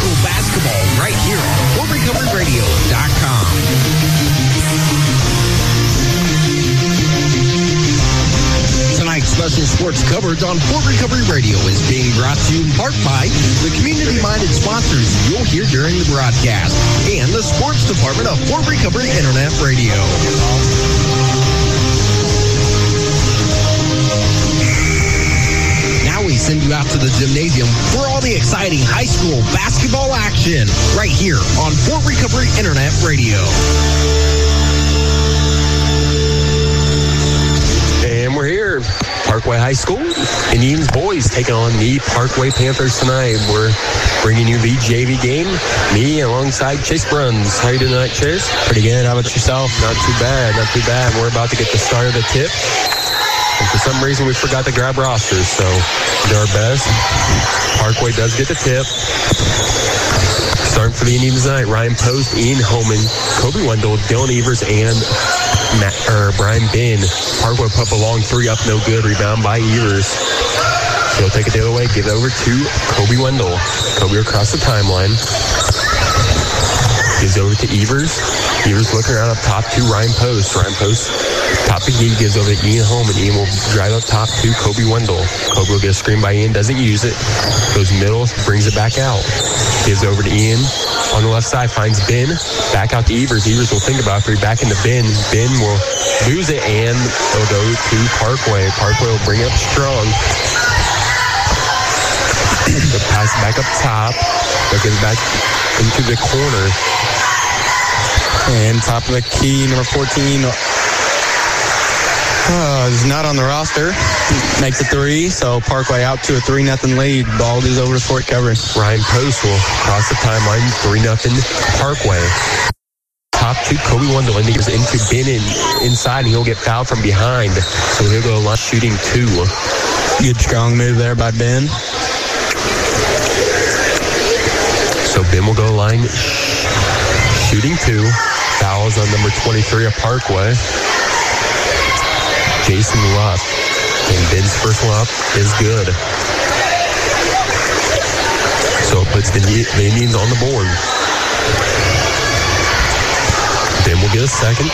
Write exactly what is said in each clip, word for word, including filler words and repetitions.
school basketball right here on Fort Recovery Radio dot com. Tonight's special sports coverage on Fort Recovery Radio is being brought to you in part by the community-minded sponsors you'll hear during the broadcast and the sports department of Fort Recovery Internet Radio. Now we send you out to the gymnasium for all the exciting high school basketball action right here on Fort Recovery Internet Radio. And we're here, Parkway High School. Indians boys taking on the Parkway Panthers tonight. We're bringing you the J V game. Me alongside Chase Bruns. How you doing tonight, Chase? Pretty good. How about yourself? Not too bad. Not too bad. We're about to get the start of the tip. And for some reason, we forgot to grab rosters, so do our best. Parkway does get the tip. Starting for the Indians tonight, Ryan Post, Ian Holman, Kobe Wendell, Dylan Evers, and Matt, or Brian Bin. Parkway put up a long three up, no good. Rebound by Evers. He'll take it the other way, give it over to Kobe Wendell. Kobe across the timeline. Gives over to Evers. Evers looking around up top to Ryan Post. Ryan Post, top of Ian, gives over to Ian Holman. Ian will drive up top to Kobe Wendell. Kobe will get a screen by Ian, doesn't use it. Goes middle, brings it back out. Gives over to Ian. On the left side, finds Ben. Back out to Evers. Evers will think about it. Back into Ben. Ben will lose it, and it'll go to Parkway. Parkway will bring it up strong. The pass back up top. But gets back into the corner. And top of the key, number fourteen. Uh, is not on the roster. Makes a three, so Parkway out to a three nothing lead. Ball goes over to Fort Recovery. Ryan Post will cross the timeline, three nothing Parkway. Top two, Kobe Wendell into Ben in, inside, and he'll get fouled from behind. So he'll go line shooting two. Good strong move there by Ben. So Ben will go line shooting two. Fouls on number twenty-three of Parkway. Jason Lupp. And Ben's first one up is good. So it puts the, the Indians on the board. Ben will get a second.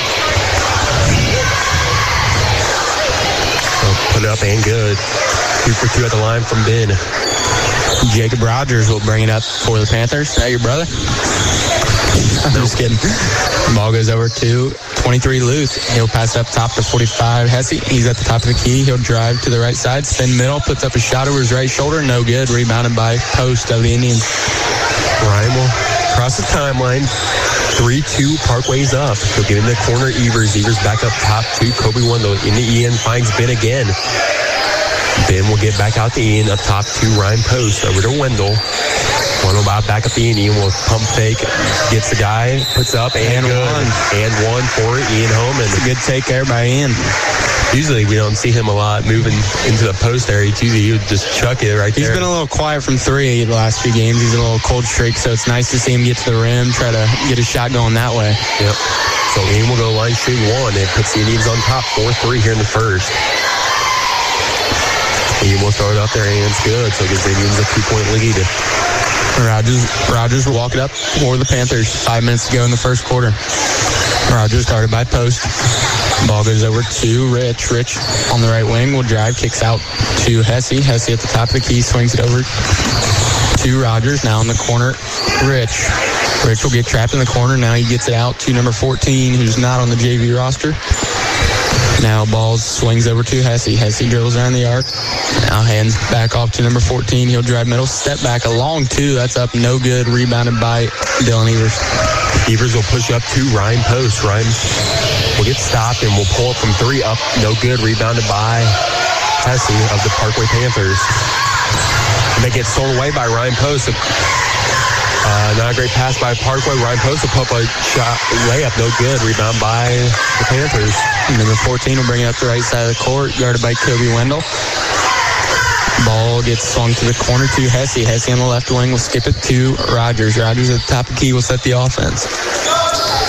So put it up and good. Two for two at the line from Ben. Jacob Rogers will bring it up for the Panthers. Is that your brother? I'm just kidding. The ball goes over to twenty-three Luth. He'll pass up top to forty-five Hesse. He's at the top of the key. He'll drive to the right side, spin middle, puts up a shot over his right shoulder. No good. Rebounded by Post of the Indians. Ryan will cross the timeline. three two, Parkway's up. He'll get in the corner, Evers. Evers back up top to Kobe Wendell. In the Ian, finds Ben again. Ben will get back out to Ian, up top to Ryan Post. Over to Wendell. Wendell back up to Ian. Ian will pump fake. Gets the guy, puts up, and, and good. One. And one for Ian Holman. It's a good take there by Ian. Usually we don't see him a lot moving into the post area. Usually he would just chuck it right there. He's been a little quiet from three the last few games. He's in a little cold streak, so it's nice to see him get to the rim, try to get a shot going that way. Yep. So Ian will go line shooting one. It puts the Indians on top four three here in the first. Ian will throw it up there, and it's good. So it gives the Indians a two-point lead. Rogers, Rogers will walk it up for the Panthers. Five minutes to go in the first quarter. Rogers started by Post. Ball goes over to Rich. Rich on the right wing will drive, kicks out to Hesse. Hesse at the top of the key, swings it over to Rogers. Now in the corner, Rich. Rich will get trapped in the corner. Now he gets it out to number fourteen, who's not on the J V roster. Now ball swings over to Hesse. Hesse drills around the arc. Now hands back off to number fourteen. He'll drive middle, step back a long two. That's up, no good. Rebounded by Dylan Evers. Evers will push up to Ryan Post. Ryan will get stopped and will pull up from three. Up, no good. Rebounded by Hesse of the Parkway Panthers. And they get stolen away by Ryan Post. Uh, not a great pass by Parkway. Ryan Post will put up a shot, layup, no good. Rebound by the Panthers. And number fourteen will bring it up the right side of the court, guarded by Kobe Wendell. Ball gets swung to the corner to Hesse. Hesse on the left wing will skip it to Rogers. Rogers at the top of the key will set the offense.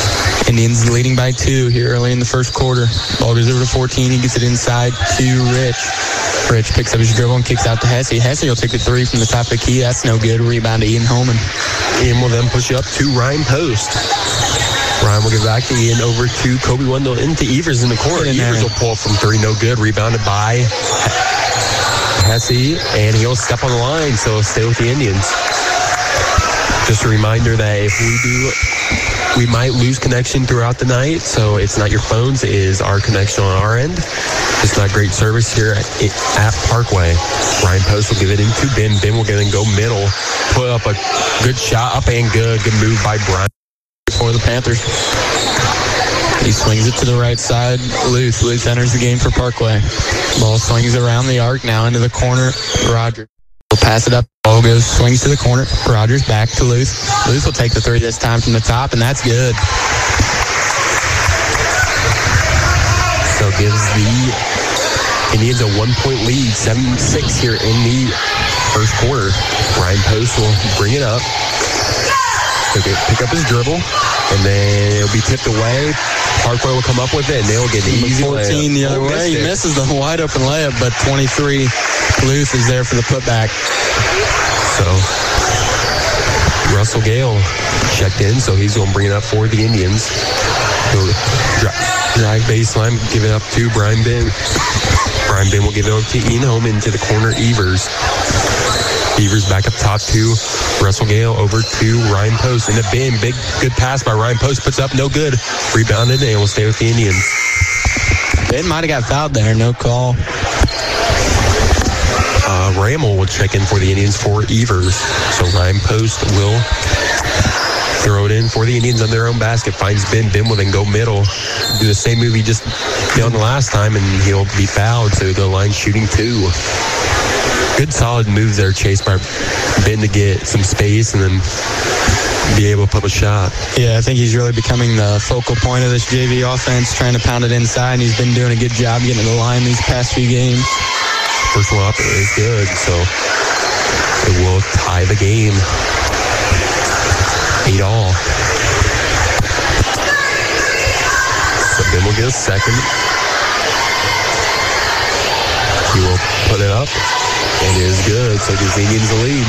Indians leading by two here early in the first quarter. Ball goes over to fourteen. He gets it inside to Rich. Rich picks up his dribble and kicks out to Hesse. Hesse will take the three from the top of the key. That's no good. Rebound to Ian Holman. Ian will then push it up to Ryan Post. Ryan will give back to Ian over to Kobe Wendell into Evers in the corner. In Evers will pull up from three. No good. Rebounded by Hesse, and he'll step on the line, so he'll stay with the Indians. Just a reminder that if we do, we might lose connection throughout the night, so it's not your phones, it is our connection on our end. It's not great service here at, at Parkway. Ryan Post will give it into Ben. Ben will then go middle, put up a good shot, up and good. Good move by Brian for the Panthers. He swings it to the right side. Luth. Luth enters the game for Parkway. Ball swings around the arc now into the corner. Rogers will pass it up. Ball goes, swings to the corner. Rogers back to Luth. Luth will take the three this time from the top, and that's good. So gives the Indians a one-point lead, seven six here in the first quarter. Ryan Post will bring it up. He'll get, pick up his dribble, and then it'll be tipped away. Parkway will come up with it, and they'll get an easy fourteen layup. The other oh, way. He it. misses the wide-open layup, but twenty-three, Luth is there for the putback. So Russell Gale checked in, so he's going to bring it up for the Indians. He'll drive, drive baseline, give it up to Brian Ben. Brian Ben will give it over to Ian Holman into the corner, Evers. Evers back up top to Russell Gale over to Ryan Post. And the Ben, big, good pass by Ryan Post, puts up, no good. Rebounded, and will stay with the Indians. Ben might have got fouled there, no call. Uh, Rammel will check in for the Indians for Evers. So Ryan Post will throw it in for the Indians on their own basket. Finds Ben. Ben will then go middle. Do the same move he just did the last time, and he'll be fouled. So the line shooting two. Good solid moves there, chased by Ben to get some space and then be able to put a shot. Yeah, I think he's really becoming the focal point of this J V offense, trying to pound it inside, and he's been doing a good job getting to the line these past few games. First one up is good, so it will tie the game. Eight all. So Ben will get a second. He will put it up. And it is good, so gives the Indians the lead.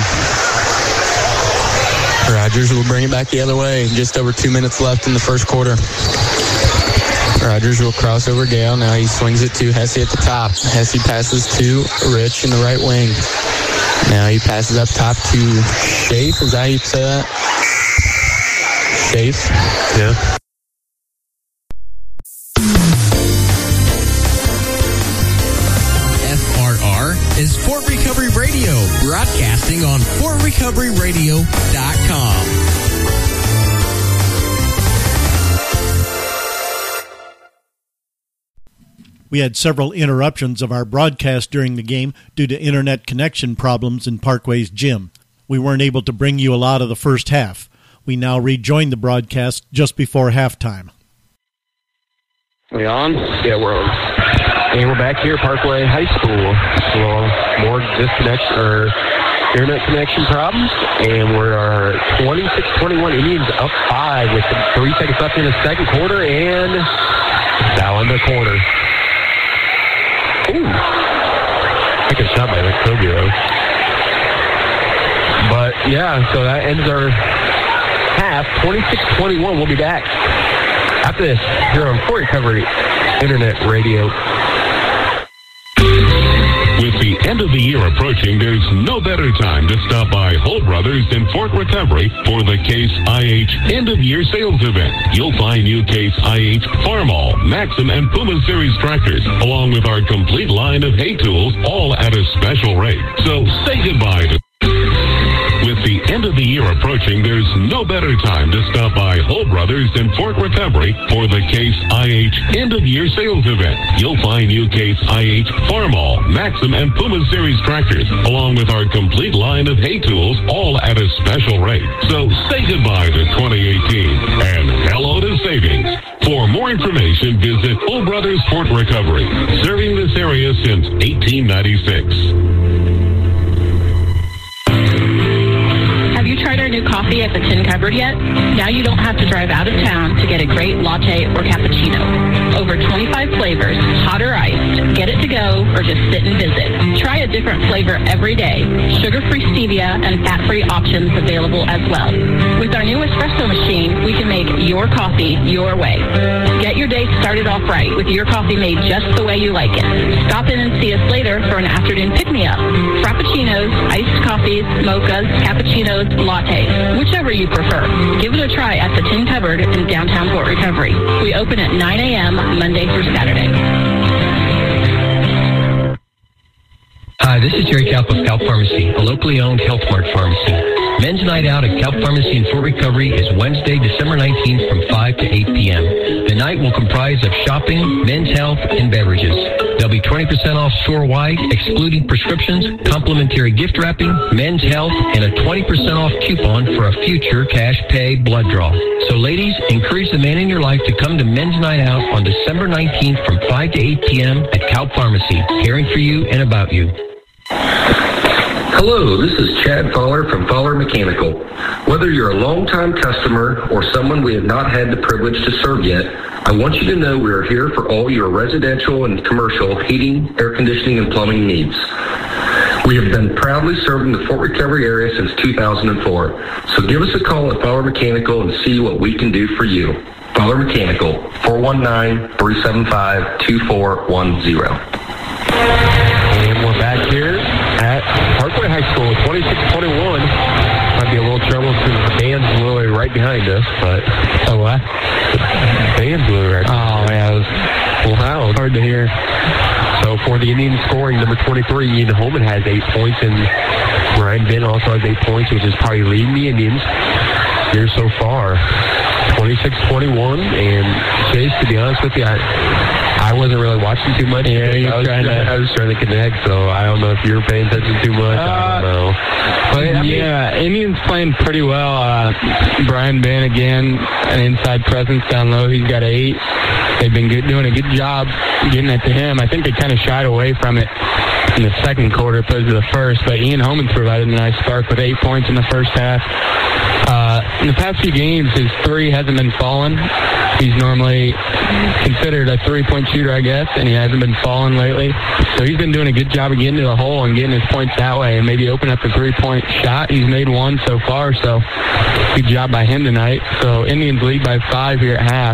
Rogers will bring it back the other way. Just over two minutes left in the first quarter. Rogers will cross over Gale. Now he swings it to Hesse at the top. Hesse passes to Rich in the right wing. Now he passes up top to Schaaf. Is that how you say that? Schaaf? Yeah. Is Fort Recovery Radio, broadcasting on fort recovery radio dot com. We had several interruptions of our broadcast during the game due to internet connection problems in Parkway's gym. We weren't able to bring you a lot of the first half. We now rejoin the broadcast just before halftime. We on? Yeah, we're on. And we're back here, Parkway High School. Well, more disconnection or internet connection problems, and we're twenty-six twenty-one. Indians up five with three seconds left in the second quarter, and down the corner. Ooh, I can shot by Kobe though. But yeah, so that ends our half. twenty-six twenty-one. We'll be back after this here on Fort Recovery Internet Radio. With the end of the year approaching, there's no better time to stop by Hull Brothers in Fort Recovery for the Case I H end-of-year sales event. You'll find new Case I H Farmall, Maxim, and Puma Series tractors, along with our complete line of hay tools, all at a special rate. So say goodbye to... With the end of the year approaching, there's no better time to stop by Hull Brothers in Fort Recovery for the Case I H end-of-year sales event. You'll find new Case I H Farmall, Maxim, and Puma Series tractors, along with our complete line of hay tools, all at a special rate. So say goodbye to twenty eighteen and hello to savings. For more information, visit Hull Brothers Fort Recovery, serving this area since eighteen ninety-six. Have you tried our new new coffee at the Tin Cupboard yet? Now you don't have to drive out of town to get a great latte or cappuccino. Over twenty-five flavors, hot or iced. Get it to go or just sit and visit. Try a different flavor every day. Sugar-free stevia and fat-free options available as well. With our new espresso machine, we can make your coffee your way. Get your day started off right with your coffee made just the way you like it. Stop in and see us later for an afternoon pick-me-up. Frappuccinos, iced coffees, mochas, cappuccinos, lattes, whichever you prefer. Give it a try at the Tin Cupboard in downtown Fort Recovery. We open at nine a.m. Monday through Saturday. Hi, this is Jerry Kalp of Kalp Pharmacy, a locally owned Health Mart pharmacy. Men's Night Out at Kalp Pharmacy in Fort Recovery is Wednesday, December nineteenth from five to eight p.m. The night will comprise of shopping, men's health, and beverages. There'll be twenty percent off store-wide, excluding prescriptions, complimentary gift wrapping, men's health, and a twenty percent off coupon for a future cash pay blood draw. So ladies, encourage the man in your life to come to Men's Night Out on December nineteenth from five to eight p.m. at Kalp Pharmacy, caring for you and about you. Hello, this is Chad Fowler from Fowler Mechanical. Whether you're a longtime customer or someone we have not had the privilege to serve yet, I want you to know we are here for all your residential and commercial heating, air conditioning, and plumbing needs. We have been proudly serving the Fort Recovery area since two thousand four, so give us a call at Fowler Mechanical and see what we can do for you. Fowler Mechanical, four one nine, three seven five, two four one zero. And we're back here at Parkway High School, twenty-six twenty-one. Might be a little trouble since the band's literally right behind us, but... Oh, what? The band's literally right behind us. Oh, yeah, it was loud. hard to hear. So for the Indians scoring, number twenty-three, Ian Holman has eight points, and Ryan Ben also has eight points, which is probably leading the Indians here so far. twenty-six twenty-one, and Chase, to be honest with you, I... I wasn't really watching too much. Yeah, I was, trying to, I was trying to connect, so I don't know if you were paying attention too much. Uh, I don't know. But, I mean, yeah, Indians playing pretty well. Uh, Brian Ben, again, an inside presence down low. He's got eight. They've been good, doing a good job getting it to him. I think they kind of shied away from it in the second quarter opposed to the first, but Ian Holman's provided a nice spark with eight points in the first half. Uh, in the past few games, his three hasn't been falling. He's normally considered a three-point shooter, I guess, and he hasn't been falling lately. So he's been doing a good job of getting to the hole and getting his points that way and maybe open up a three-point shot. He's made one so far, so good job by him tonight. So Indians lead by five here at half.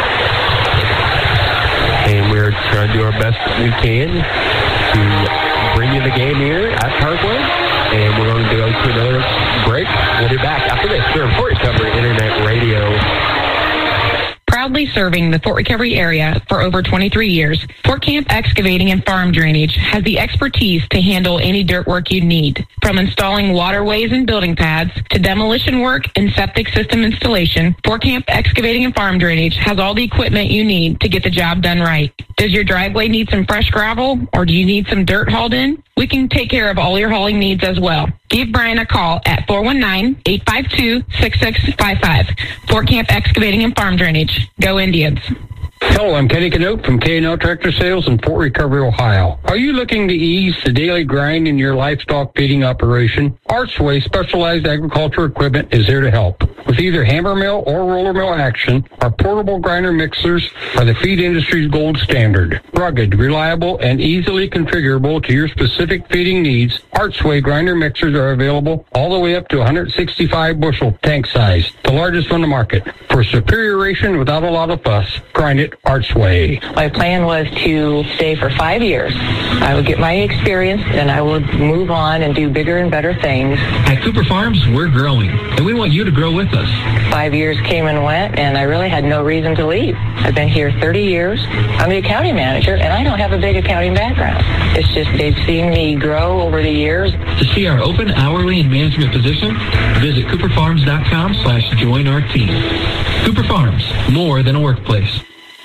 And we're trying to do our best that we can to bring you the game here at Parkway. And we're going to go to another break. We'll be back after this here on Fort Recovery Internet Radio. Proudly serving the Fort Recovery area for over twenty-three years, Fort Camp Excavating and Farm Drainage has the expertise to handle any dirt work you need. From installing waterways and building pads to demolition work and septic system installation, Fort Camp Excavating and Farm Drainage has all the equipment you need to get the job done right. Does your driveway need some fresh gravel, or do you need some dirt hauled in? We can take care of all your hauling needs as well. Give Brian a call at four one nine, eight five two, six six five five. Fort Camp Excavating and Farm Drainage. Go Indians. Hello, I'm Kenny Canote from K and L Tractor Sales in Fort Recovery, Ohio. Are you looking to ease the daily grind in your livestock feeding operation? Archway Specialized Agriculture Equipment is there to help. With either hammer mill or roller mill action, our portable grinder mixers are the feed industry's gold standard. Rugged, reliable, and easily configurable to your specific feeding needs, Archway grinder mixers are available all the way up to one hundred sixty-five bushel tank size, the largest on the market. For superior ration without a lot of fuss, grind it Archway. My plan was to stay for five years. I would get my experience and I would move on and do bigger and better things. At Cooper Farms, we're growing, and we want you to grow with us. Five years came and went, and I really had no reason to leave. I've been here thirty years. I'm the accounting manager, and I don't have a big accounting background. It's just they've seen me grow over the years. To see our open hourly and management position, visit cooperfarms.com slash join our team. Cooper Farms, more than a workplace.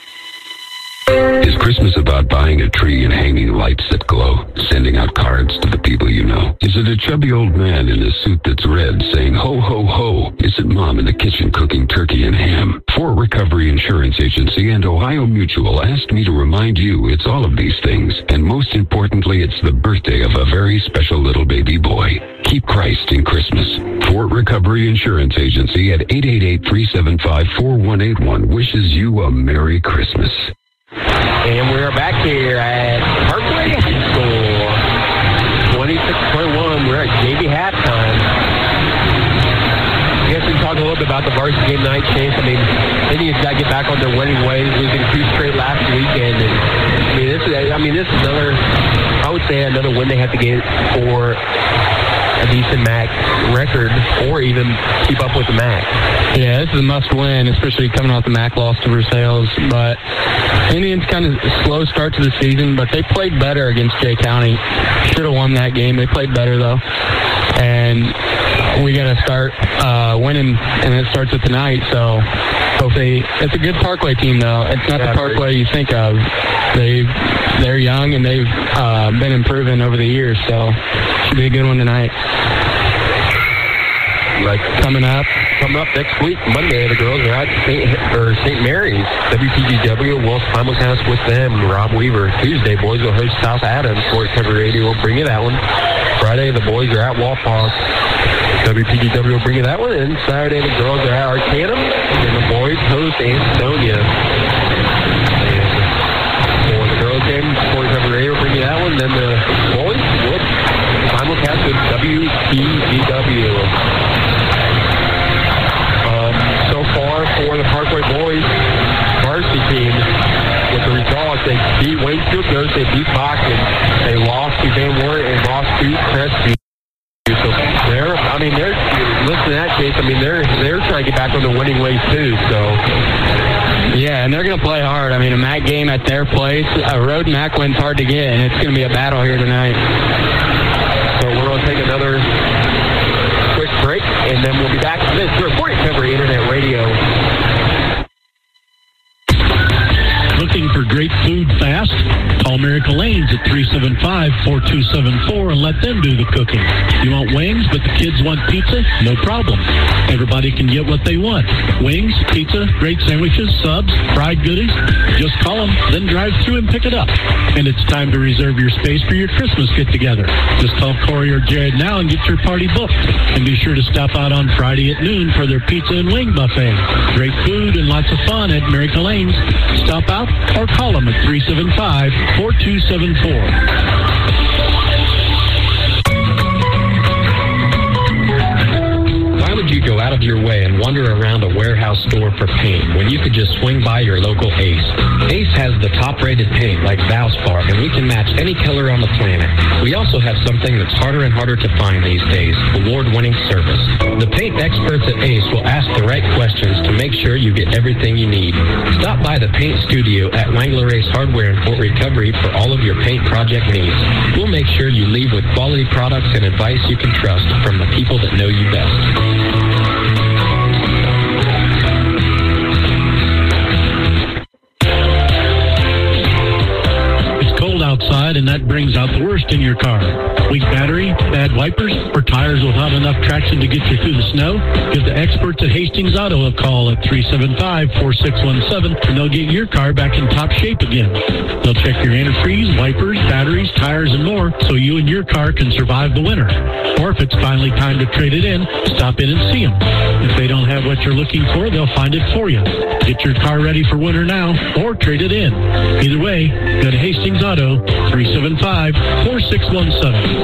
Is Christmas about buying a tree and hanging lights that glow, sending out cards to the people you know? Is it a chubby old man in a suit that's red saying, ho, ho, ho? Is it mom in the kitchen cooking turkey and ham? Fort Recovery Insurance Agency and Ohio Mutual asked me to remind you it's all of these things. And most importantly, it's the birthday of a very special little baby boy. Keep Christ in Christmas. Fort Recovery Insurance Agency at eight eight eight, three seven five, four one eight one wishes you a Merry Christmas. And we're back here at Parkway High School. twenty-six twenty-one, we're at J V halftime. I guess we can talk a little bit about the varsity game night, Chase. I mean, Indians got to get back on their winning ways, losing two straight last weekend. And I mean, this is, I mean, this is another, I would say another win they have to get for a decent M A C record, or even keep up with the M A C. Yeah, this is a must-win, especially coming off the M A C loss to Versailles. But Indians kind of slow start to the season, but they played better against Jay County. Should have won that game. They played better, though. And we got to start uh, winning, and it starts with tonight. So hopefully, it's a good Parkway team, though. It's not yeah, the Parkway you think of. They they're young and they've uh, been improving over the years. So should be a good one tonight. Like coming up, coming up next week, Monday, the girls are at Saint or Saint Mary's. W P G W will simulcast with them. Rob Weaver. Tuesday, boys will host South Adams. Fort Recovery Radio will bring you that one. Friday, the boys are at Wapak. W P G W will bring you that one. And Saturday, the girls are at Arcanum, and the boys host Ansonia. And for the girls game, Fort Recovery Radio will bring you that one. Then the boys will simulcast with W P G W. For the Parkway boys varsity team, with the results, they beat Waynesfield Ghost, they beat Boston, they lost to Van Wert and lost to Crestview. So they're, I mean, they're listen to that, Chase. I mean, they're they're trying to get back on the winning ways too. So yeah, and they're going to play hard. I mean, a M A C game at their place, a road M A C win's hard to get, and it's going to be a battle here tonight. So we're going to take another quick break, and then we'll be back to this for Fort Recovery Internet Radio. Looking for great food fast? Call Miracle Lanes at three seven five, four two seven four and let them do the cooking. You want wings, but the kids want pizza? No problem. Everybody can get what they want. Wings, pizza, great sandwiches, subs, fried goodies. Just call them, then drive through and pick it up. And it's time to reserve your space for your Christmas get-together. Just call Corey or Jared now and get your party booked. And be sure to stop out on Friday at noon for their pizza and wing buffet. Great food and lots of fun at Miracle Lanes. Stop out or call them at three seven five, four two seven four. Why would you go out of your way and wander around a warehouse store for paint when you could just swing by your local Ace? Ace has the top-rated paint like Valspar, and we can match any color on the planet. We also have something that's harder and harder to find these days, award-winning service. The paint experts at Ace will ask the right questions to make sure you get everything you need. Stop by the Paint Studio at Wangler Ace Hardware in Fort Recovery for all of your paint project needs. We'll make sure you leave with quality products and advice you can trust from the people that know you best. Outside, and that brings out the worst in your car. Weak battery, bad wipers, or tires without enough traction to get you through the snow? Give the experts at Hastings Auto a call at three seven five, four six one seven, and they'll get your car back in top shape again. They'll check your antifreeze, wipers, batteries, tires, and more so you and your car can survive the winter. Or if it's finally time to trade it in, stop in and see them. If they don't have what you're looking for, they'll find it for you. Get your car ready for winter now, or trade it in. Either way, go to Hastings Auto, three seven five, four six one seven.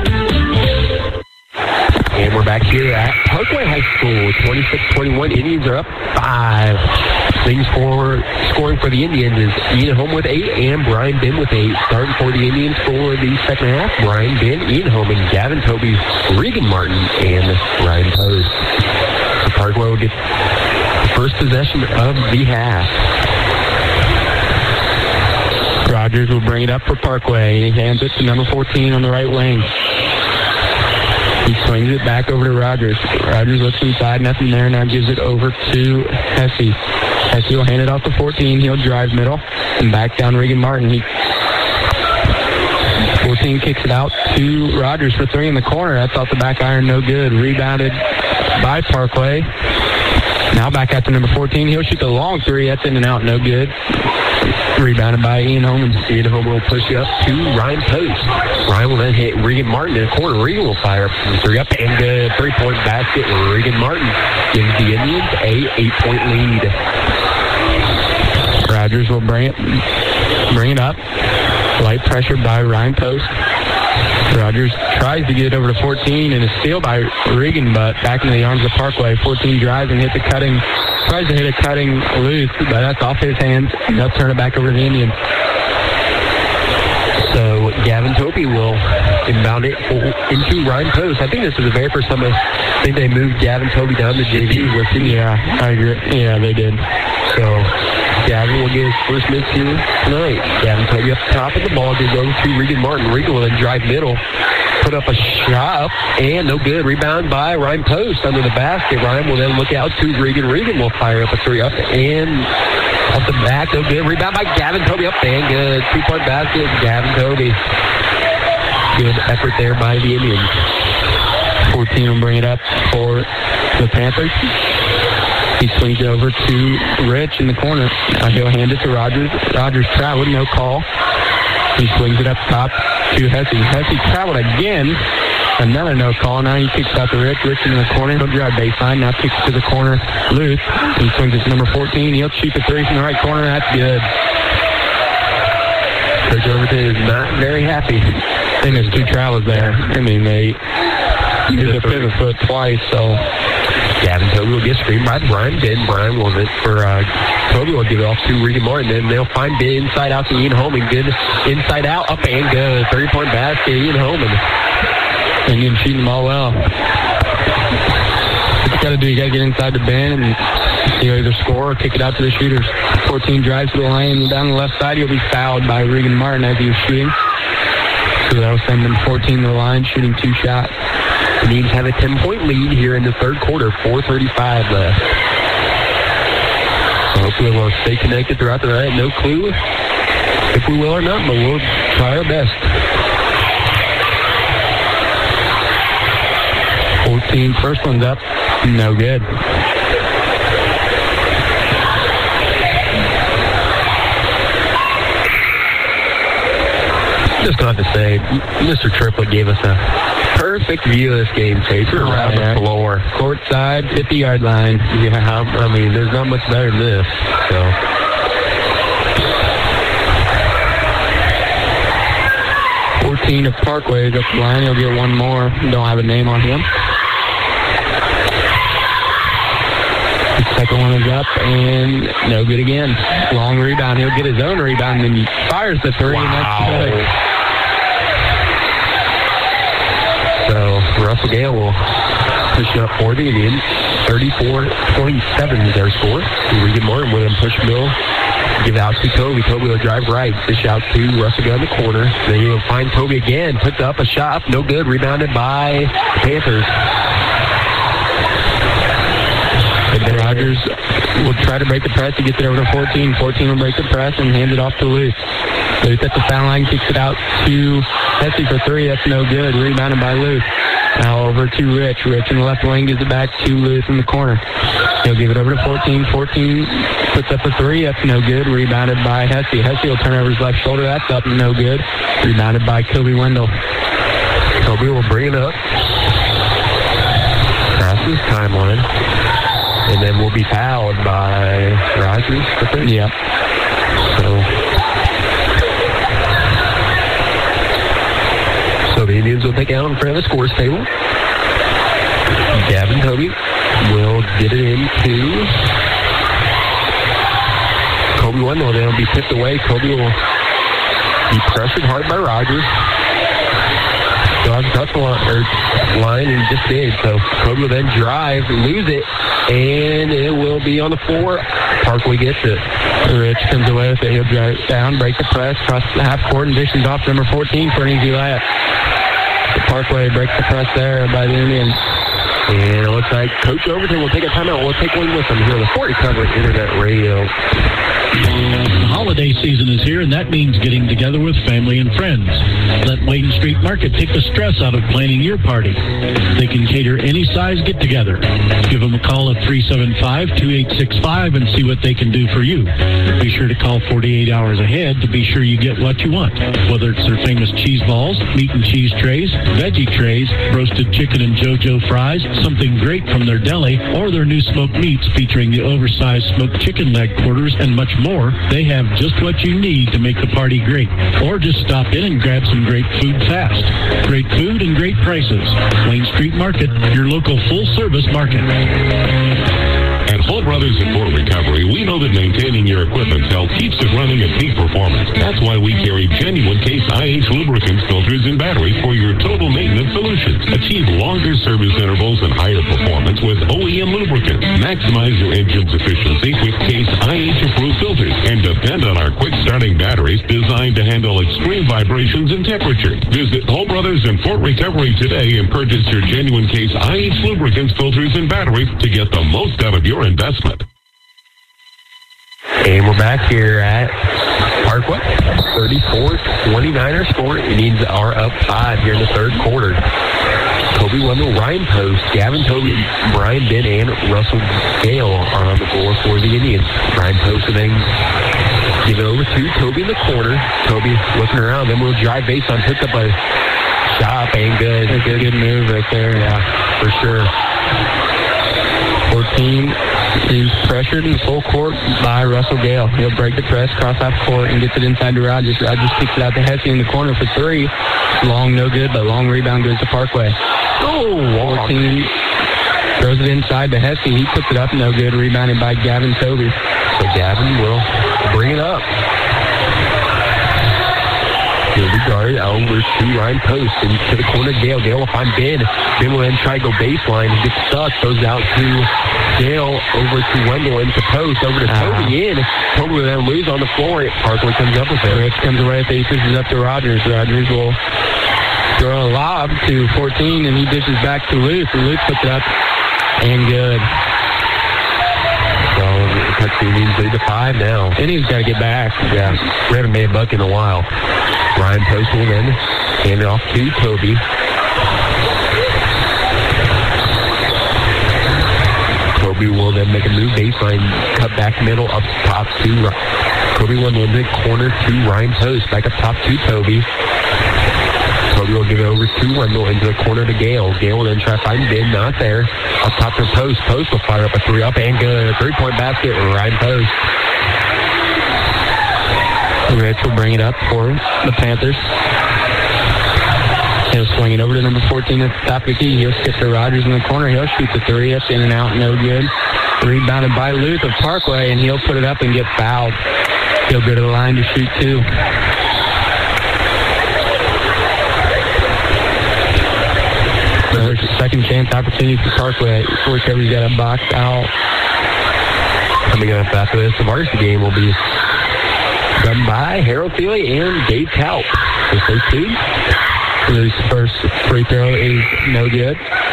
And we're back here at Parkway High School. twenty-six twenty-one, Indians are up five. Things for scoring for the Indians is Ian Holm with eight and Brian Ben with eight. Starting for the Indians for the second half, Brian Ben, Ian Holm, and Gavin Toby, Regan Martin, and Ryan Post. So Parkway will get the first possession of the half. Rogers will bring it up for Parkway. He hands it to number fourteen on the right wing. He swings it back over to Rogers. Rogers looks inside, nothing there. Now gives it over to Hesse. Hesse will hand it off to fourteen. He'll drive middle and back down Regan Martin. He, fourteen kicks it out to Rogers for three in the corner. That's off the back iron, no good. Rebounded by Parkway. Now back out to number fourteen. He'll shoot the long three. That's in and out. No good. Rebounded by Ian Holman. Ian Holman will push it up to Ryan Post. Ryan will then hit Regan Martin in the corner. Regan will fire up from three up and good. Three-point basket. Regan Martin gives the Indians a eight-point lead. Rogers will bring it, bring it up. Light pressure by Ryan Post. Rogers tries to get it over to fourteen, and a steal by Regan, but back into the arms of Parkway. fourteen drives and hits a cutting, tries to hit a cutting loose, but that's off his hands. They'll turn it back over to the Indians. So Gavin Toby will inbound it into Ryan Post. I think this is the very first time I think they moved Gavin Toby down to J V. Yeah, I agree. Yeah, they did. So Gavin will get his first miss here tonight. Gavin Toby up top of the ball, goes over to Regan Martin. Regan will then drive middle, put up a shot up, and no good. Rebound by Ryan Post under the basket. Ryan will then look out to Regan. Regan will fire up a three up and off the back. No good. Rebound by Gavin Toby up and good. Two-point basket. Gavin Toby. Good effort there by the Indians. fourteen will bring it up for the Panthers. He swings it over to Rich in the corner. Now he'll hand it to Rogers. Rogers traveled, no call. He swings it up top to Hesse. Hesse traveled again. Another no call. Now he kicks out to Rich. Rich in the corner. He'll drive baseline. Now kicks to the corner. Luth. He swings it to number fourteen. He'll shoot the three from the right corner. That's good. Coach Overton is not very happy. I think there's two travels there. I mean, they used a pivot foot twice, so... Gavin Toby will get screened by Brian Ben. Brian will hit for uh, Toby will give it off to Regan Martin. Then they'll find Ben inside out to Ian Holman. Good inside out, up and good. thirty-point basket, Ian Holman. Indian shooting them all well. What you got to do, you got to get inside the Ben and you either score or kick it out to the shooters. fourteen drives to the lane. Down the left side, he'll be fouled by Regan Martin as he was shooting. So that'll send them fourteen to the line, shooting two shots. The Needs have a ten-point lead here in the third quarter. four thirty-five left. So hopefully we'll stay connected throughout the night. No clue if we will or not, but we'll try our best. fourteen, first one's up. No good. Just got to say, Mister Triplett gave us a perfect view of this game, Chase. We're around yeah. the floor. Courtside, fifty-yard line. Yeah, I mean, there's not much better than this. So, fourteen of Parkway is up the line. He'll get one more. Don't have a name on him. The second one is up, and no good again. Long rebound. He'll get his own rebound, and he fires the three, wow. and that's good. So Russell Gale will push up for the Indians. thirty-four twenty-seven is their score. Regan Martin will then push Bill. Give out to Toby. Toby will drive right. Dish out to Russell Gale in the corner. Then he will find Toby again. Puts up a shot. No good. Rebounded by the Panthers. And then Rogers will try to break the press. He gets it over to fourteen. fourteen will break the press and hand it off to Luth. Luth at the foul line, kicks it out to Hesse for three. That's no good. Rebounded by Luth. Now over to Rich. Rich in the left wing gives it back to Luth in the corner. He'll give it over to fourteen. fourteen puts up a three. That's no good. Rebounded by Hesse. Hesse will turn over his left shoulder. That's up and no good. Rebounded by Kobe Wendell. Kobe will bring it up. Passes timeline. And then we'll be fouled by Rogers, I think. Yeah. So... So the Indians will take out in front of the scores table. Gavin Toby will get it into Kobe Wendell. Then will be tipped away. Kobe will be pressured hard by Rogers. So I've touched the line and he just did. So Kobe will then drive, lose it, and it will be on the floor. Parkway gets it. Rich comes away with it. He'll drive down, break the press, cross the half court, and dishes off number fourteen for an easy layup. The Parkway breaks the press there by the Indians. And it looks like Coach Overton will take a timeout. We'll take one with him here on the Fort Recovery Internet Radio. The holiday season is here, and that means getting together with family and friends. Let Wayne Street Market take the stress out of planning your party. They can cater any size get-together. Give them a call at three seven five, two eight six five and see what they can do for you. Be sure to call forty-eight hours ahead to be sure you get what you want. Whether it's their famous cheese balls, meat and cheese trays, veggie trays, roasted chicken and JoJo fries, something great from their deli, or their new smoked meats featuring the oversized smoked chicken leg quarters and much more, they have just what you need to make the party great. Or just stop in and grab some great food fast. Great food and great prices. Wayne Street Market, your local full-service market. At Hull Brothers and Fort Recovery, we know that maintaining your equipment's health keeps it running at peak performance. That's why we carry genuine Case I H lubricants, filters, and batteries for your total maintenance solutions. Achieve longer service intervals and higher performance with O E M lubricants. Maximize your engine's efficiency with Case I H-approved filters. And depend on our quick-starting batteries designed to handle extreme vibrations and temperature. Visit Hull Brothers and Fort Recovery today and purchase your genuine Case I H lubricants, filters, and batteries to get the most out of your investment. And we're back here at Parkway. thirty-four twenty-nine our score. Indians are up five here in the third quarter. Kobe Wendell, Ryan Post, Gavin Toby, Brian Ben, and Russell Gale are on the floor for the Indians. Ryan Post and then give it over to Toby in the corner. Toby looking around, then we'll drive baseline, pick up a shot, and good. That's a good move right there. Yeah, for sure. fourteen is pressured in full court by Russell Gale. He'll break the press, cross half court, and gets it inside to Rogers. Rogers kicks it out to Hesse in the corner for three. Long, no good, but long rebound goes to Parkway. Oh, fourteen throws it inside to Hesse. He puts it up, no good, rebounded by Gavin Toby. So Gavin will bring it up. He'll be guarded over to Ryan Post into the corner. Gale. Gale will find Ben. Ben will then try to go baseline and get stuck. Goes out to Gale over to Wendell into Post. Over to uh-huh. Toby in. Toby will then lose on the floor. Parkway comes up with it. Rich comes away with it. He pushes up to Rogers. Rogers will throw a lob to fourteen, and he dishes back to Luke. And Luke puts it up and good. So the Indians lead to five now. Indians got to get back. Yeah, we haven't made a buck in a while. Ryan Post will then hand it off to Toby. Toby will then make a move baseline, cut back middle, up top to Toby will in the corner to Ryan Post, back up top to Toby. Toby will give it over to Wendell into the corner to Gale. Gale will then try to find Ben, not there. Up top to Post. Post will fire up a three up and good. A three-point basket for Ryan Post. Rich will bring it up for the Panthers. He'll swing it over to number fourteen at the top of the key. He'll skip to Rogers in the corner. He'll shoot the three. That's in and out, no good. Rebounded by Luke of Parkway, and he'll put it up and get fouled. He'll go to the line to shoot two. There's a second chance opportunity for Parkway. Fort Recovery's got a box out. Coming up after this, the varsity game will be done by Harold Thiele and Dave Kaup. With those two. Luke's first free throw is no good.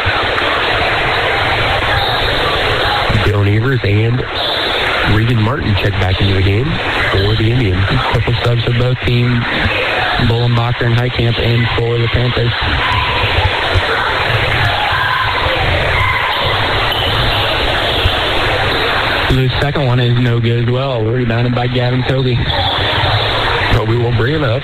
Dylan Evers and Regan Martin check back into the game for the Indians. A couple subs for both teams, Bullenbacher and Heitkamp, and for the Panthers. Luke's second one is no good as well. Rebounded by Gavin Toby. Toby will bring it up.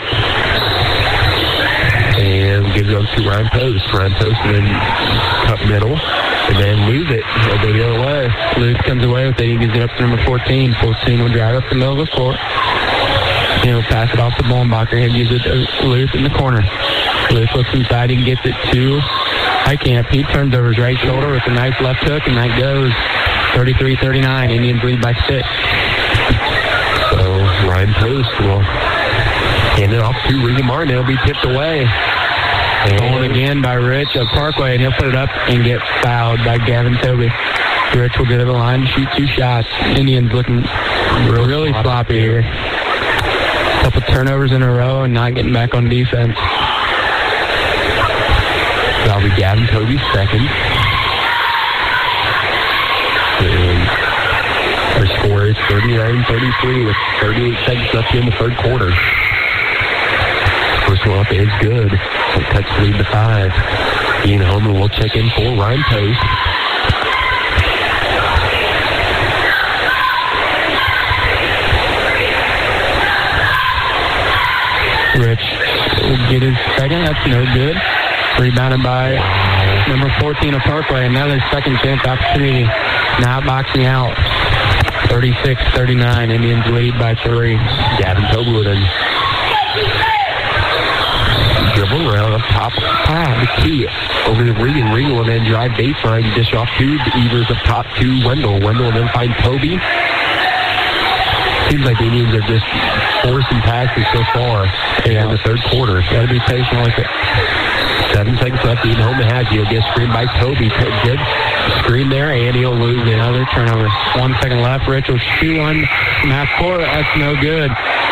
And gives it up to Ryan Post. Ryan Post and then cut middle. And then lose it. He'll go the other way. Luke comes away with it. He gives it up to number fourteen. fourteen will drive up the middle of the court. He'll pass it off to Bullenbacher. He'll use it to Luke in the corner. Luke looks inside. He gets it to Heitkamp. He turns over his right shoulder with a nice left hook, and that goes thirty-three thirty-nine. Indians lead by six. So Ryan Post will hand it off to Regan Martin. It'll be tipped away. Stolen again by Rich of Parkway, and he'll put it up and get fouled by Gavin Toby. Rich will go to the line to shoot two shots. Indians looking really, really sloppy here. A couple turnovers in a row and not getting back on defense. That'll be Gavin Toby's second. And our score is thirty-nine thirty-three with thirty-eight seconds left in the third quarter. First one up is good. So it cuts the lead to five. Ian Holman will check in for Ryan Post. Rich will get his second. That's no good. Rebounded by number fourteen of Parkway. Another second chance opportunity. Now boxing out. thirty-six thirty-nine. Indians lead by three. Gavin Toblerton. Dribbling around up top. Ah, the key over to Regan. Regan will then drive baseline. Dish off to the Evers up top to Wendell. Wendell will then find Toby. Seems like the Indians are just forcing passes so far yeah. in the third quarter. Got to be patient with it. Seven seconds left. Ian Holman has it. He'll get screened by Toby. Good screen there, and he'll lose it. Another turnover. One second left. Rich will shoot one from half court. That's no good.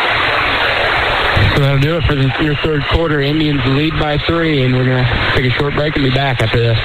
So that'll do it for the your third quarter. Indians lead by three, and we're going to take a short break and be back after this.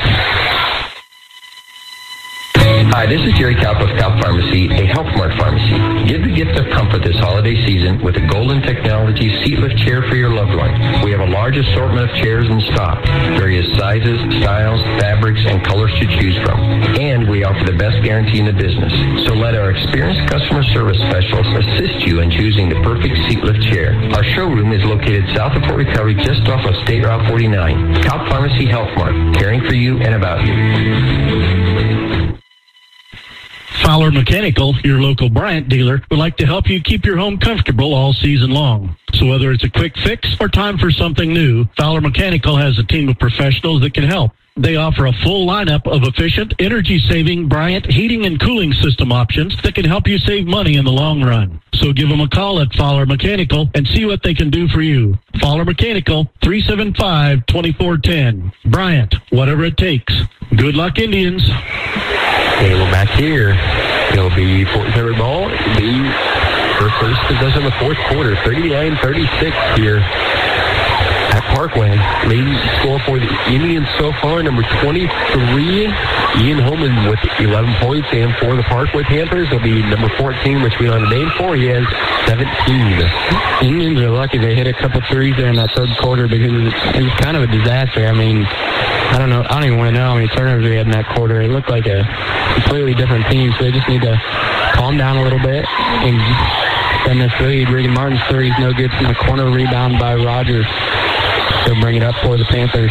Hi, this is Jerry Kalp of Kalp Pharmacy, a Health Mart pharmacy. Give the gift of comfort this holiday season with a Golden Technology seat lift chair for your loved one. We have a large assortment of chairs in stock, various sizes, styles, fabrics, and colors to choose from. And we offer the best guarantee in the business. So let our experienced customer service specialists assist you in choosing the perfect seat lift chair. Our showroom is located south of Fort Recovery, just off of State Route forty-nine. Kalp Pharmacy Health Mart, caring for you and about you. Fowler Mechanical, your local Bryant dealer, would like to help you keep your home comfortable all season long. So whether it's a quick fix or time for something new, Fowler Mechanical has a team of professionals that can help. They offer a full lineup of efficient, energy-saving Bryant heating and cooling system options that can help you save money in the long run. So give them a call at Fowler Mechanical and see what they can do for you. Fowler Mechanical, three seven five, two four one zero. Bryant, whatever it takes. Good luck, Indians. Okay, we're back here. It'll be Fort Recovery ball. It'll be for first possession of the fourth quarter. thirty-nine thirty-six here at Parkway. Leading score for the Indians so far, number twenty-three, Ian Holman with eleven points. And for the Parkway Panthers, it'll be number fourteen, which we don't have a name for. He has seventeen. Indians are lucky they hit a couple threes there in that third quarter because it was, it was kind of a disaster. I mean, I don't know. I don't even want to know how many turnovers we had in that quarter. It looked like a completely different team, so they just need to calm down a little bit and send this lead. Regan Martin's three is no good from the corner. Rebound by Rogers. They'll bring it up for the Panthers.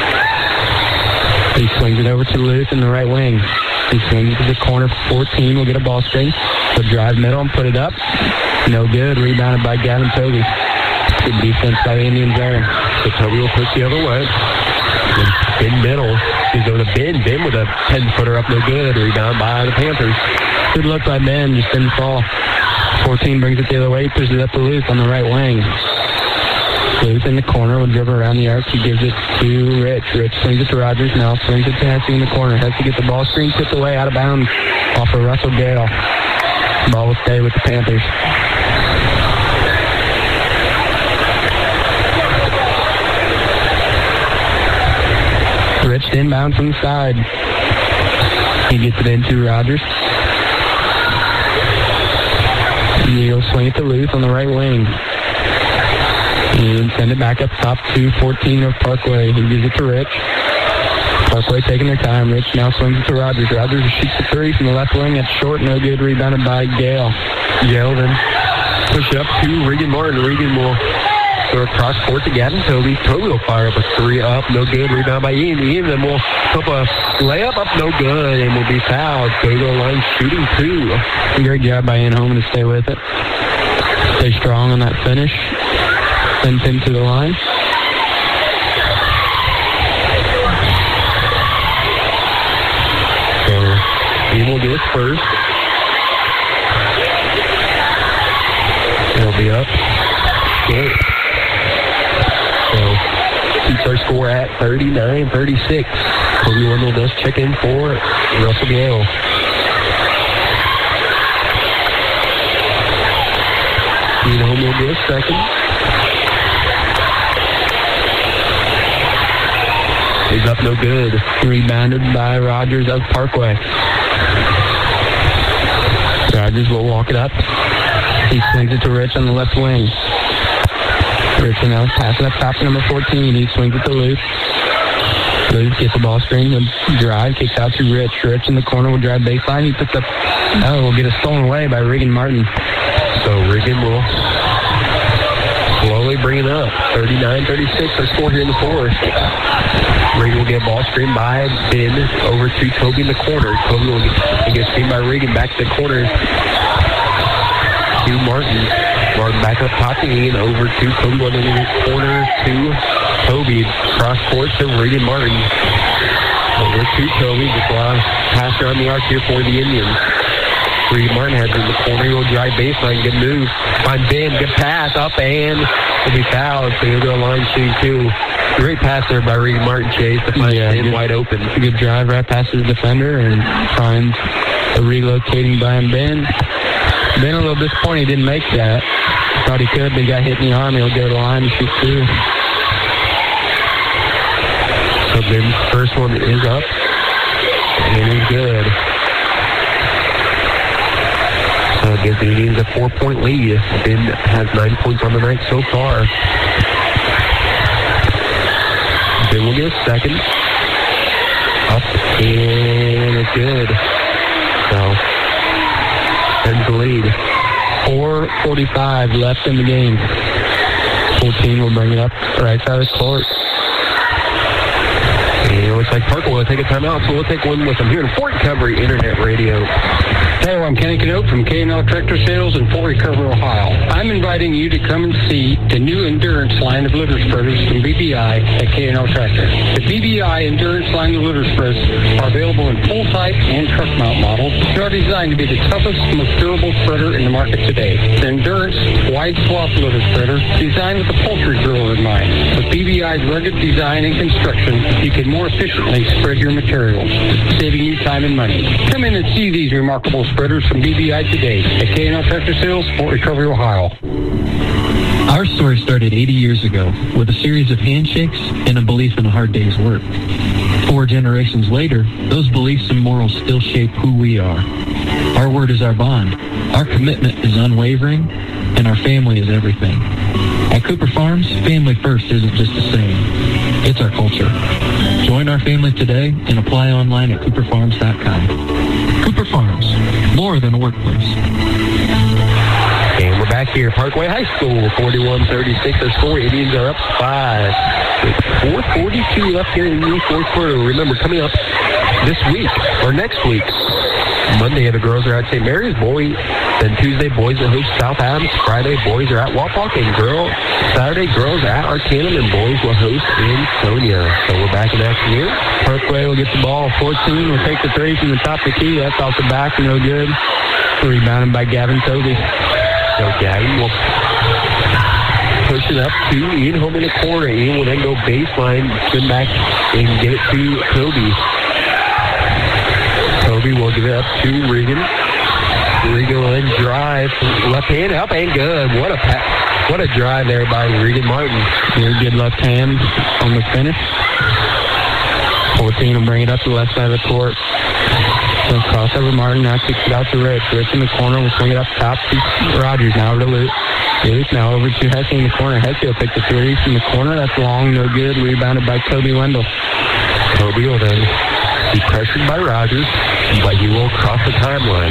He swings it over to Luth in the right wing. He swings it to the corner for fourteen. We'll get a ball screen. He'll drive middle and put it up. No good. Rebounded by Gavin Toby. Good defense by the Indians there. So Toby will push the other way. In middle. He's going to Ben. Ben with a ten-footer up, no good. Rebound by the Panthers. Good look by Ben, just didn't fall. fourteen brings it the other way. Pushes it up to Luth on the right wing. Luth in the corner will dribble around the arc. He gives it to Rich. Rich swings it to Rogers now. Swings it to Hesse in the corner. Hesse gets the ball screen, tipped away out of bounds off of Russell Gale. Ball will stay with the Panthers. Rich inbound from the side. He gets it into Rogers. He'll swing it to Luth on the right wing. And send it back up top to fourteen of Parkway. He gives it to Rich. Parkway taking their time. Rich now swings it to Rogers. Rogers shoots the three from the left wing. That's short, no good. Rebounded by Gale. Gale then push it up to Regan Martin. Regan will throw across court to Gavin Toby. Toby will fire up a three up, no good. Rebound by Ian. Ian then will put a layup up, no good, and will be fouled. Go to the line shooting two. Great job by Ian Holman to stay with it. Stay strong on that finish. Send him to the line. So Ian will get his first. It'll be up. Good. So keeps our score at thirty-nine thirty-six. Kobe Wendell does check in for Russell Gale. Ian Holman will get a second. He's up no good. Rebounded by Rogers of Parkway. Rogers will walk it up. He swings it to Rich on the left wing. Rich now passing up top to number fourteen. He swings it to Luke. Luke gets the ball screen. He'll drive, kicks out to Rich. Rich in the corner will drive baseline. He puts up, oh, will get it stolen away by Regan Martin. So Regan will slowly bring it up. thirty-nine thirty-six, our score here in the fourth. Regan will get ball screen by Ben over to Toby in the corner. Toby will get, get screened by Regan back to the corner to Martin. Martin back up top to Ian over to Toby in the corner to Toby. Cross court to Regan Martin. Over to Toby. Just a lot of pass around the arc here for the Indians. Regan Martin has it in the corner. He'll drive baseline. Good move. Find Ben. Good pass. Up and will be fouled. So he'll go line shooting two. Great pass there by Regan Martin, Chase, to find yeah, Ben wide open. Good drive right past his defender and finds a relocating Brian Ben. Ben a little disappointed he didn't make that. Thought he could, but he got hit in the arm. He'll go to the line and shoot two. So Ben's first one is up. And he's good. So it gives the Indians a four-point lead. Ben has nine points on the night so far. Ben will get a second. Up, and it's good. So, Ben's the lead. four forty-five left in the game. fourteen will bring it up right side of the court. And it looks like Parker will take a timeout, so we'll take one with them here in Fort Recovery Internet Radio. Hello, I'm Kenny Canote from K and L Tractor Sales in Fort Recovery, Ohio. I'm inviting you to come and see the new Endurance line of litter spreaders from B B I at K and L Tractor. The B B I Endurance line of litter spreaders are available in full type and truck mount models and are designed to be the toughest, most durable spreader in the market today. The Endurance wide swath litter spreader designed with the poultry grower in mind. With B B I's rugged design and construction, you can more efficiently spread your materials, saving you time and money. Come in and see these remarkable spreaders from B B I today at K and L Tractor Sales, Fort Recovery, Ohio. Our story started eighty years ago with a series of handshakes and a belief in a hard day's work. Four generations later, those beliefs and morals still shape who we are. Our word is our bond. Our commitment is unwavering, and our family is everything. At Cooper Farms, family first isn't just a saying. It's our culture. Join our family today and apply online at cooper farms dot com. Cooper Farms, more than a workplace. And we're back here at Parkway High School, forty-one thirty-six. Our score, Indians are up five. four forty-two left here in the fourth quarter. Remember, coming up this week, or next week, Monday, the girls are at Saint Mary's. Boys, then Tuesday, boys will host South Adams. Friday, boys are at Wapak, and girl, Saturday, girls are at Arcanum, and boys will host in Sonia. So we're back in action here. Parkway will get the ball. fourteen will take the three from the top of the key. That's off the back, no good. Rebounded by Gavin Toby. So Gavin will push it up to Ian home in the corner. Ian will then go baseline, spin back, and get it to Toby. Toby will give it up to Regan. Regan will then drive left hand up and good. What a pa- what a drive there by Regan Martin. Very good left hand on the finish. fourteen will bring it up to the left side of the court. So crossover Martin now kicks it out to Rich. Rich in the corner will swing it up top to Rogers. Now over to Luke. Luke now over to Hesse in the corner. Hesse will pick the three from the corner. That's long, no good. Rebounded by Toby Wendell. Toby will then be pressured by Rogers, but he will cross the timeline.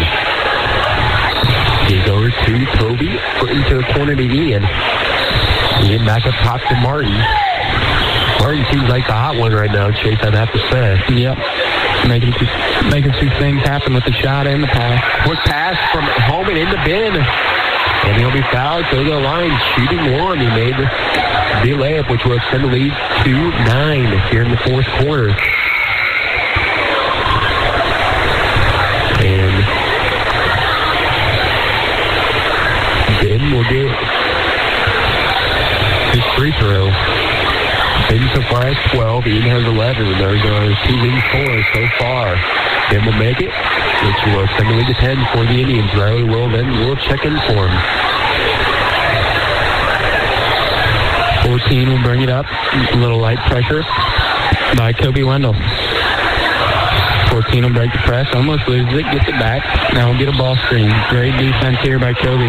He's over to Toby, put into the corner to Ian. Ian back up top to Martin. Martin seems like the hot one right now, Chase, I'd have to say. Yep. Making some, making some things happen with the shot and the pass. Quick pass from home and into Ben. And he'll be fouled. Go to the line, shooting one. He made the layup, which will extend the lead to nine here in the fourth quarter. And Ben will get his free throw. Ben so far has twelve. Ian has eleven. Those are his two leading scorers so far. Ben will make it, which will extend the lead to ten for the Indians. Riley will then will check in for him. fourteen will bring it up. A little light pressure by Toby Wendell. fourteen will break the press, almost loses it, gets it back. Now we'll get a ball screen. Great defense here by Kobe.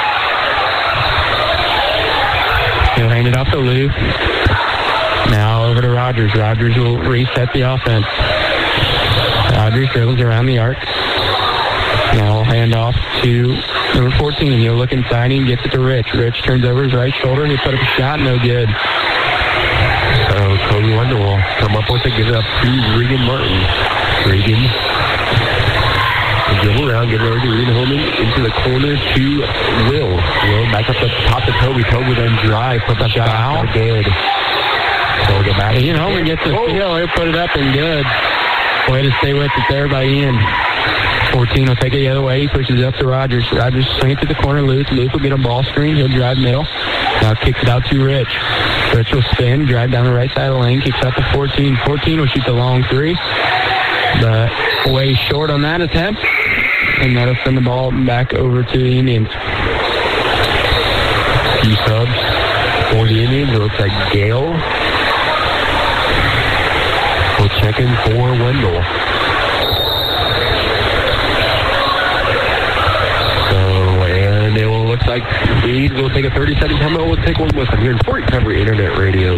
He'll hand it off to Lou. Now over to Rogers. Rogers will reset the offense. Rogers dribbles around the arc. Now we'll hand off to number fourteen. He'll look inside and gets it to Rich. Rich turns over his right shoulder. He'll put up a shot. No good. So Kobe Wendell will come up with it, give it up to Regan Martin. Regan will dribble around, get ready to read home into the corner to Will. Will back up the top to Toby. Toby then drive, put the shot out. No good. So we'll get back. Ian Holman gets the steal. He'll put it up and good. Way to stay with it there by Ian. fourteen will take it the other way. He pushes up to Rogers. Rogers swings to the corner. Luke. Luke will get a ball screen. He'll drive middle. Now kicks it out to Rich. Rich will spin, drive down the right side of the lane, kicks out to fourteen. fourteen will shoot the long three. But way short on that attempt. And that'll send the ball back over to the Indians. Few subs for the Indians. It looks like Gale will check in for Wendell. And it will look like Reed will take a thirty-second timeout. We'll take one with them here in Fort Recovery Internet Radio.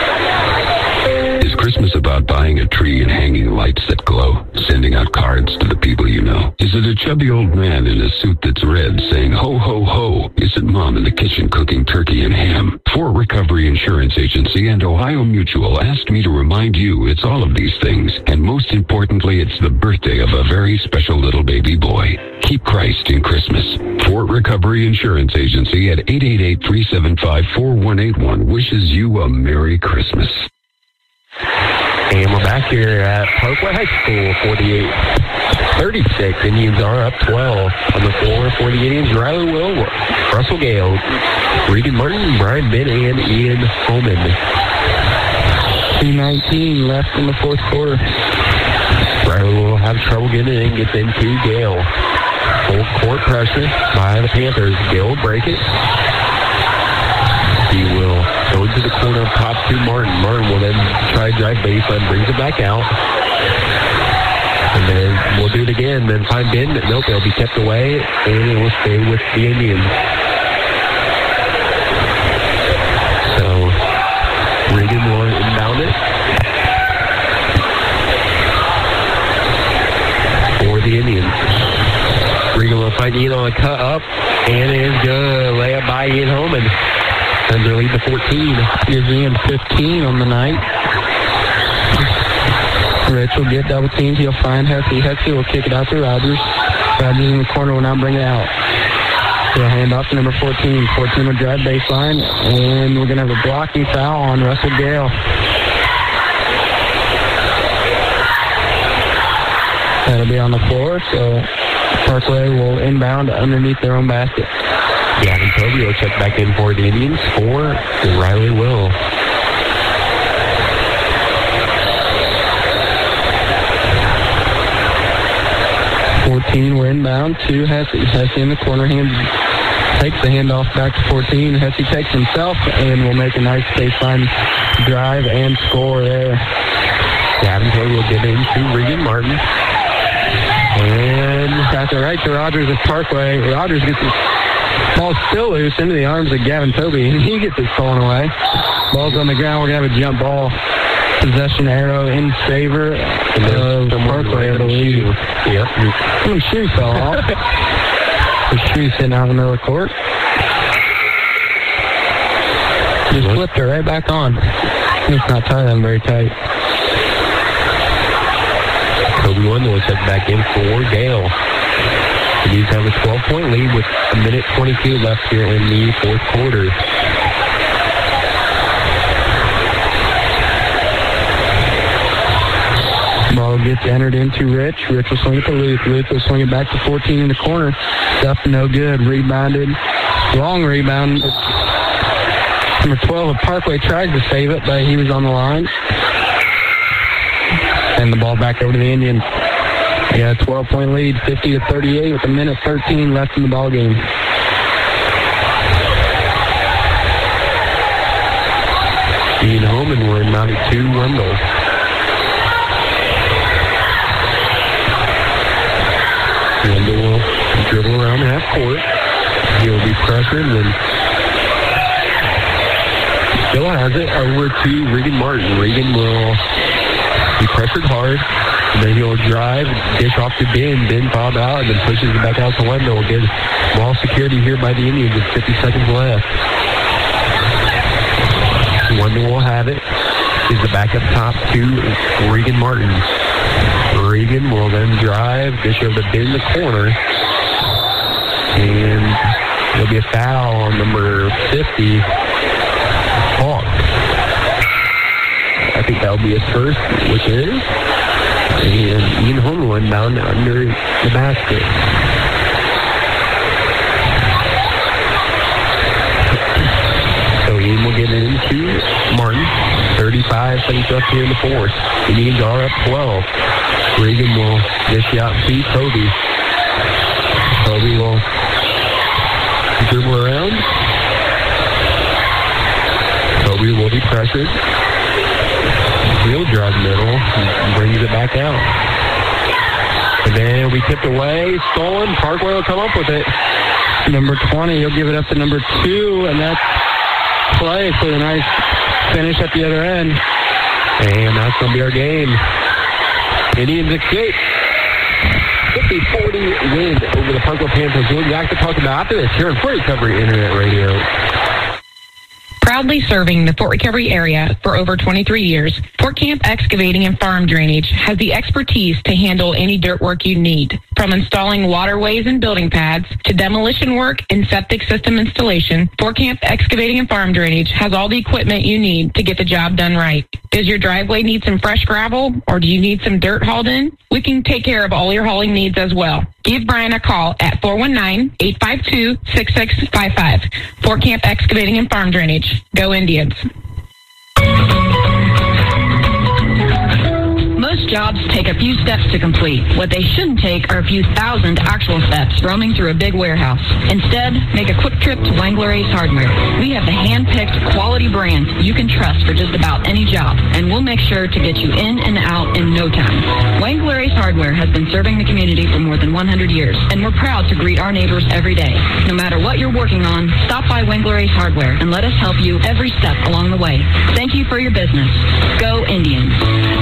Is Christmas about buying a tree and hanging lights that glow, sending out cards to the people you know? Is it a chubby old man in a suit that's red saying, ho, ho, ho? Is it mom in the kitchen cooking turkey and ham? Fort Recovery Insurance Agency and Ohio Mutual asked me to remind you it's all of these things. And most importantly, it's the birthday of a very special little baby boy. Keep Christ in Christmas. Fort Recovery Insurance Agency at eight eight eight, three seven five, four one eight one wishes you a Merry Christmas. And we're back here at Parkway High School, forty-eight thirty-six. Indians are up twelve on the floor for the Indians. Riley Will, Russell Gale, Regan Martin, Brian Ben, and Ian Holman. two nineteen left in the fourth quarter. Riley will have trouble getting it in, gets into Gale. Full court pressure by the Panthers. Gale will break it. He will go to the corner up top to Martin. Martin will then try to drive baseline, brings it back out. And then we'll do it again. Then find Ben. Nope, it'll be kept away, and it will stay with the Indians. So Regan will inbound it for the Indians. Regan will find Ian on a cut up, and it is good. Layup by Ian Holman. Sends their lead to fourteen. Gives Ian fifteen on the night. Rich will get double teamed. He'll find Hesse. Hesse will kick it out to Rogers. Rogers in the corner will now bring it out. He'll hand off to number fourteen. fourteen will drive baseline, and we're going to have a blocking foul on Russell Gale. That'll be on the floor, so Parkway will inbound underneath their own basket. Gavin Toby will check back in for the Indians for Riley Will. fourteen, we're inbound to Hesse. Hesse in the corner, hand, takes the handoff back to fourteen. Hesse takes himself and will make a nice baseline drive and score there. Gavin Toby will get into Regan Martin. And pass it right to Rogers at Parkway. Rogers gets his ball still loose into the arms of Gavin Toby, and he gets it stolen away. Ball's on the ground. We're going to have a jump ball possession arrow in favor of Parkway, I believe. Yep. Some shoe fell off. The shoe sitting out in the middle of the court. Just flipped it right back on. It's not tying them very tight. Kobe Wendell will check back in for Gale. The Indians have a twelve-point lead with a minute twenty-two left here in the fourth quarter. Ball gets entered into Rich. Rich will swing it to Luke. Luke will swing it back to fourteen in the corner. Stuff no good. Rebounded. Long rebound. Number twelve of Parkway tried to save it, but he was on the line. And the ball back over to the Indians. Yeah, twelve-point lead, fifty to thirty-eight with a minute thirteen left in the ball game. Ian Holman will inbound it to Wendell. Wendell will dribble around half court. He'll be pressured and then still has it over to Regan Martin. Regan will be pressured hard. And then he'll drive, dish off to Ben. Ben fouled out and then pushes it back out to Wendell. Good ball security here by the Indians with fifty seconds left. Wendell will have it. Is the back up top to Regan Martin. Regan will then drive, dish over to Ben in the corner. And there'll be a foul on number fifty, Hawk. I think that'll be his first, which is. And Ian Holmlund down under the basket. So Ian will get it into Martin. thirty-five seconds left here in the fourth. The Indians are up twelve. Regan will dish out to Kobe. Kobe will dribble around. Kobe will be pressured. He'll drive middle and brings it back out. And then we tipped away, stolen. Parkway will come up with it. Number twenty, he'll give it up to number two, and that's play for the nice finish at the other end. And that's going to be our game. Indians escape. fifty forty win over the Parkway Panthers. We'll be back to talk about after this here on Fort Recovery Internet Radio. Proudly serving the Fort Recovery area for over twenty-three years, Fort Camp Excavating and Farm Drainage has the expertise to handle any dirt work you need. From installing waterways and building pads to demolition work and septic system installation, Fort Camp Excavating and Farm Drainage has all the equipment you need to get the job done right. Does your driveway need some fresh gravel, or do you need some dirt hauled in? We can take care of all your hauling needs as well. Give Brian a call at four one nine, eight five two, six six five five. Fort Camp Excavating and Farm Drainage. Go Indians. Most jobs take a few steps to complete. What they shouldn't take are a few thousand actual steps roaming through a big warehouse. Instead, make a quick trip to Wangler Ace Hardware. We have the hand-picked quality brands you can trust for just about any job, and we'll make sure to get you in and out in no time. Wangler Ace Hardware has been serving the community for more than one hundred years, and we're proud to greet our neighbors every day. No matter what you're working on, stop by Wangler Ace Hardware and let us help you every step along the way. Thank you for your business. Go Indians.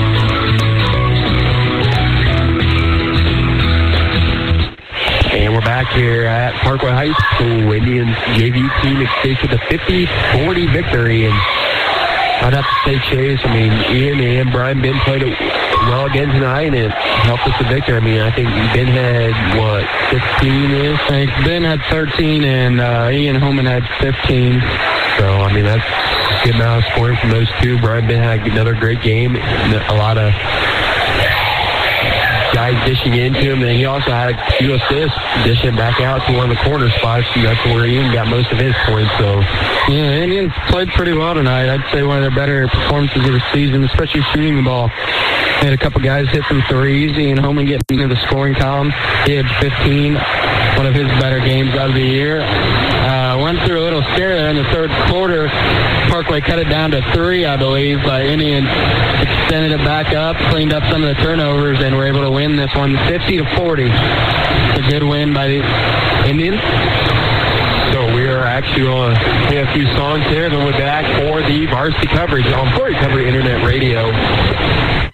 And we're back here at Parkway High School. Indians J V team escapes with a fifty forty victory. And I'd have to say, Chase, I mean, Ian and Brian Ben played it well again tonight, and it helped us to victory. I mean, I think Ben had, what, sixteen-ish? I think Ben had thirteen, and uh, Ian Holman had fifteen. So, I mean, that's a good amount of scoring from those two. Brian Ben had another great game. A lot of guys dishing into him, and he also had a few assists, dishing back out to one of the corner spots, and that's where Ian got most of his points. So, yeah, Indians played pretty well tonight. I'd say one of their better performances of the season, especially shooting the ball. They had a couple guys hit some threes. Ian Holman getting into the scoring column. He had fifteen, one of his better games out of the year. Uh, went through a little scare there in the third quarter. Parkway cut it down to three, I believe, but Indians extended it back up, cleaned up some of the turnovers, and were able to win this one fifty to forty. It's a good win by the Indians. So we are actually going to play a few songs here, then we're back for the varsity coverage on Fort Recovery Internet Radio.